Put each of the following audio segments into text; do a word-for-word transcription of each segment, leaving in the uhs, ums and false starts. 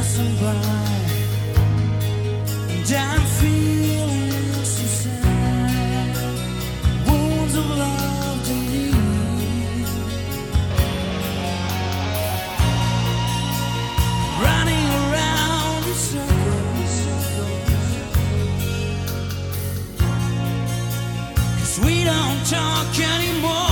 passing by, and I'm feeling so sad. Wounds of love to me, running around in circles, 'cause we don't talk anymore.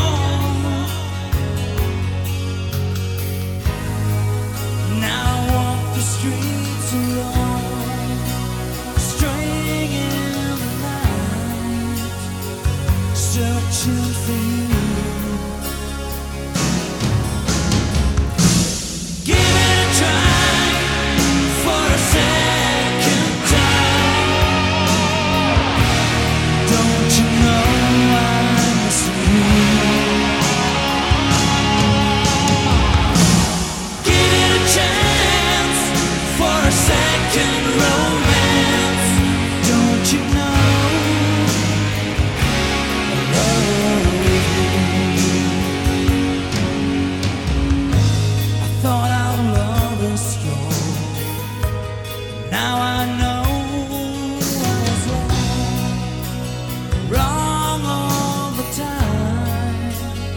Now I walk the streets alone, straying in the night, searching for you. Give it a try for a second time. Don't you know I'm missing you? Give it a chance for a second romance. Don't you know I love you? I thought our love was strong. Now I know I was wrong, wrong all the time.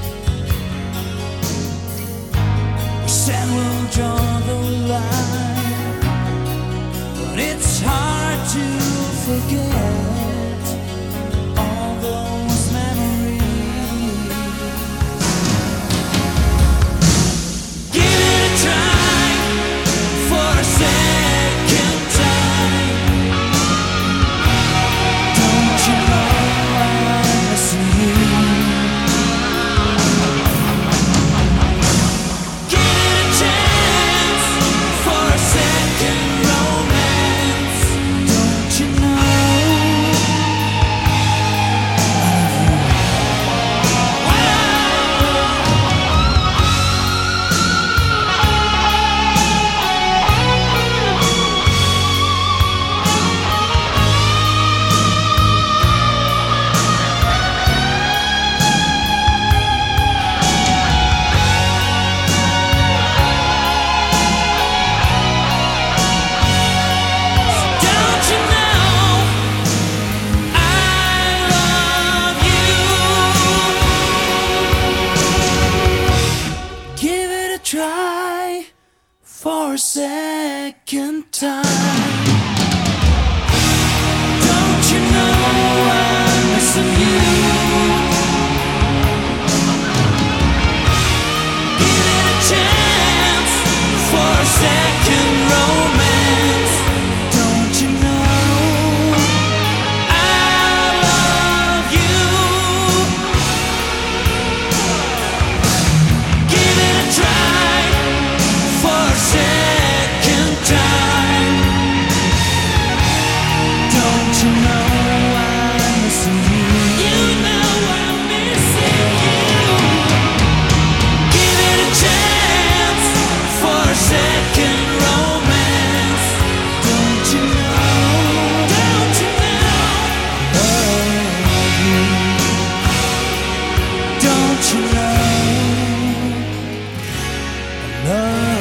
We said we'll draw the line, but it's hard to forget all those memories. Give it a try for a second time. Don't you know I'm missing you? Give it a chance for a second romance. Don't you know Don't you know I love you? Give it a try for a second time. Don't you know I'm missing you? Give it a chance for a second romance. Don't you know I love you? Give it a try for a second time. Don't you know I'm missing you? You know I'm missing you. Give it a chance for a second romance. Don't you know? Don't you know? Love you. Don't you know? I love